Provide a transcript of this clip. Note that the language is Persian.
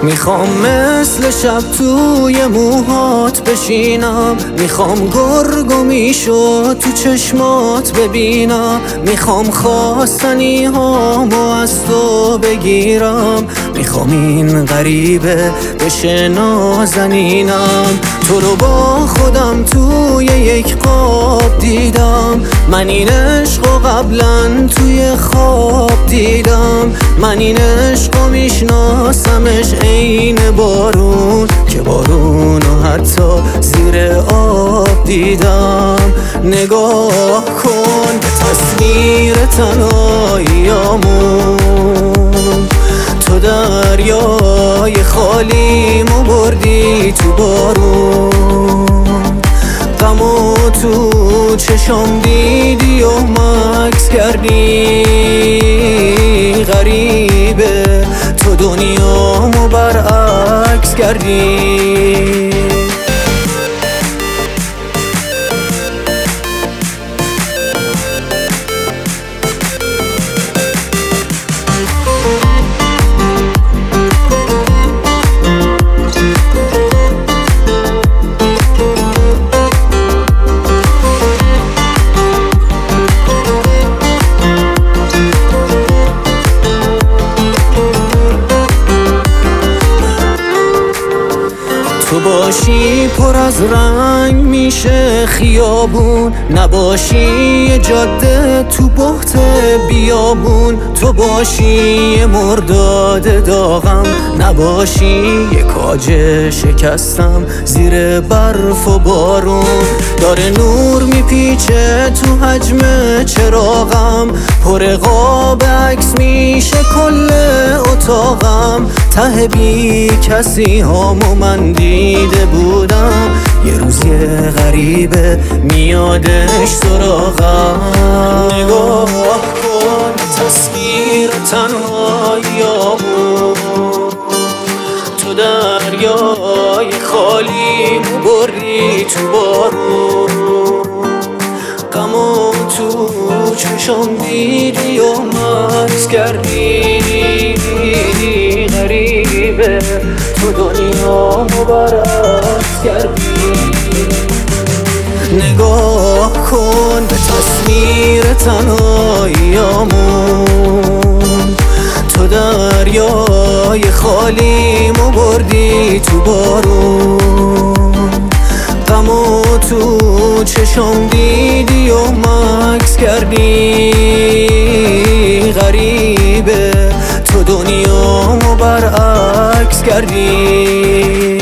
میخوام مثل شب توی موهات بشینم، میخوام گرگ و میشو تو چشمات ببینم، میخوام خواستنی هامو از تو بگیرم، میخوام این غریبه بشه نازنینم. تو رو با خودم توی یک خواب دیدم، من این عشقو قبلا توی خواب دیدم، من این عشقو میشناسمش عین بارون، که بارونو حتی زیر آب دیدم. نگاه کن به تصویر تنهاییامون، تو دریای خالیمو بردی تو بارون، غمو تو چشام دیدی و مکس کردی. غریبه تو دنیامو برعکس کردی. تو باشی پر از رنگ میشه خیابون، نباشی یه جاده تو بحت بیابون، تو باشی یه مرداد داغم، نباشی یه کاج شکستم زیر برف و بارون. داره نور میپیچه تو حجم چراغم، پر قاب عکس میشه کل اتاقم، ته بی کسی هامو من دیده بودم، یه روز یه غریبه میادش سراغم. نگاه کن تصویر تنهاییامون، تو دریای خالیمو بردی تو بارون، غمو تو چشام دیدی و مکس کردی. غریبه تو دنیامو برعکس کردی. نگاه کن به تصویر تنهاییامون، تو دریای خالیمو بردی تو بارون، غمو تو چشام دیدی و مکس کردی. غریبه تو دنیامو برعکس کردی.